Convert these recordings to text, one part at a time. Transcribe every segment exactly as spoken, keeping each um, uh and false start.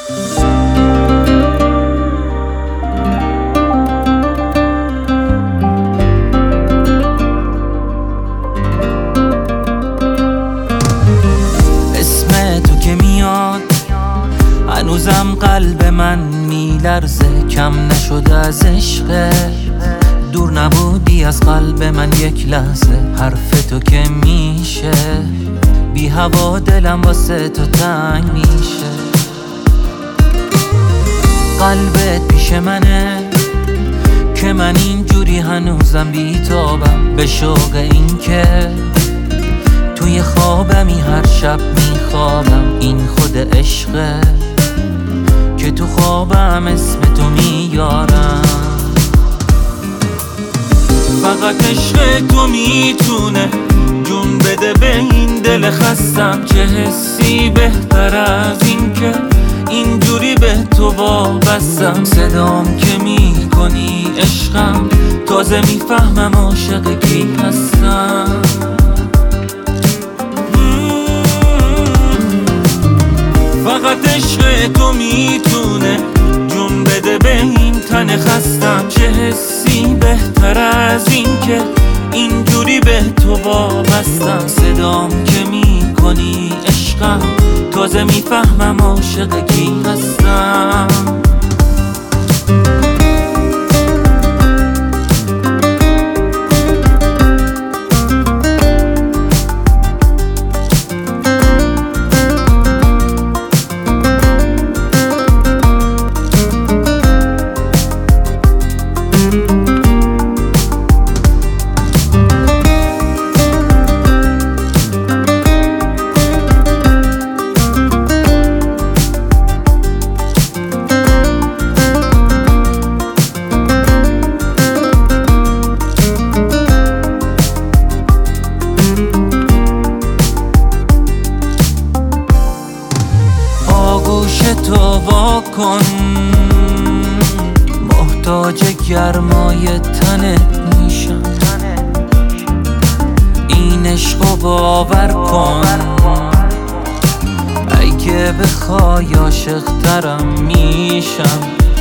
اسم تو که میاد هنوزم قلب من میلرزه، کم نشده از عشق. دور نبودی از قلب من یک لحظه، حرف تو که میشه بی هوا دلم واسه تو تنگ میشه. قلبت پیش منه که من اینجوری هنوزم بیتابم، به شوق این که توی خوابمی هر شب میخوابم. این خود عشقه که تو خوابم اسم تو میارم. فقط عشق تو میتونه جون بده به این دل خستم. چه حسی بهتر از این که اینجوری به تو وابستم. صدام که میکنی عشقم، تازه میفهمم عاشق کی هستم. فقط عشق تو میتونه جون بده به این تن خستم. چه حسی بهتر از این که اینجوری به تو وابستم. صدام که میکنی عشقم، تازه میفهمم عاشق کی هستم. آغوش تو واکن، محتاج گرمای تنت میشم. این عشقو باور کن، اگه بخوای عاشق ترم میشم.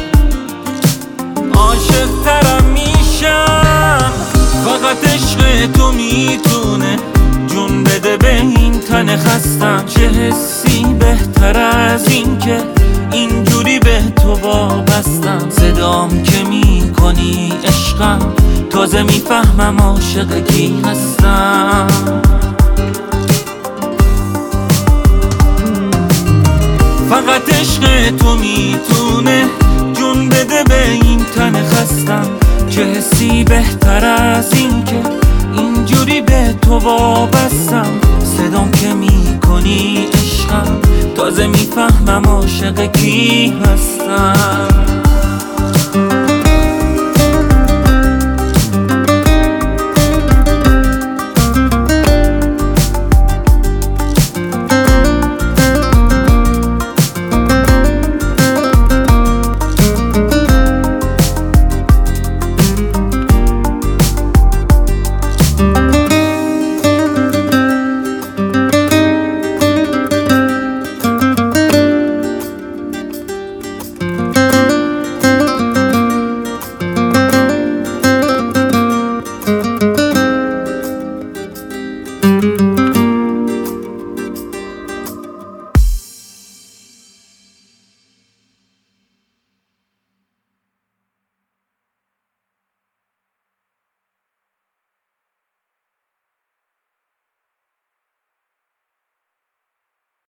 عاشق ترم میشم. فقط عشق تو میتونه جون بده به این تن خستم. چه حسی بهتر از این که اینجوری به تو وابستم. صدام که میکنی عشقم، تازه میفهمم عاشق کی هستم. فقط عشق تو میتونه جون بده به این تن خستم. چه حسی بهتر از این که اینجوری به تو وابستم. صدام که میکنی عشقم، تازه میفهمم عاشق کی هستم.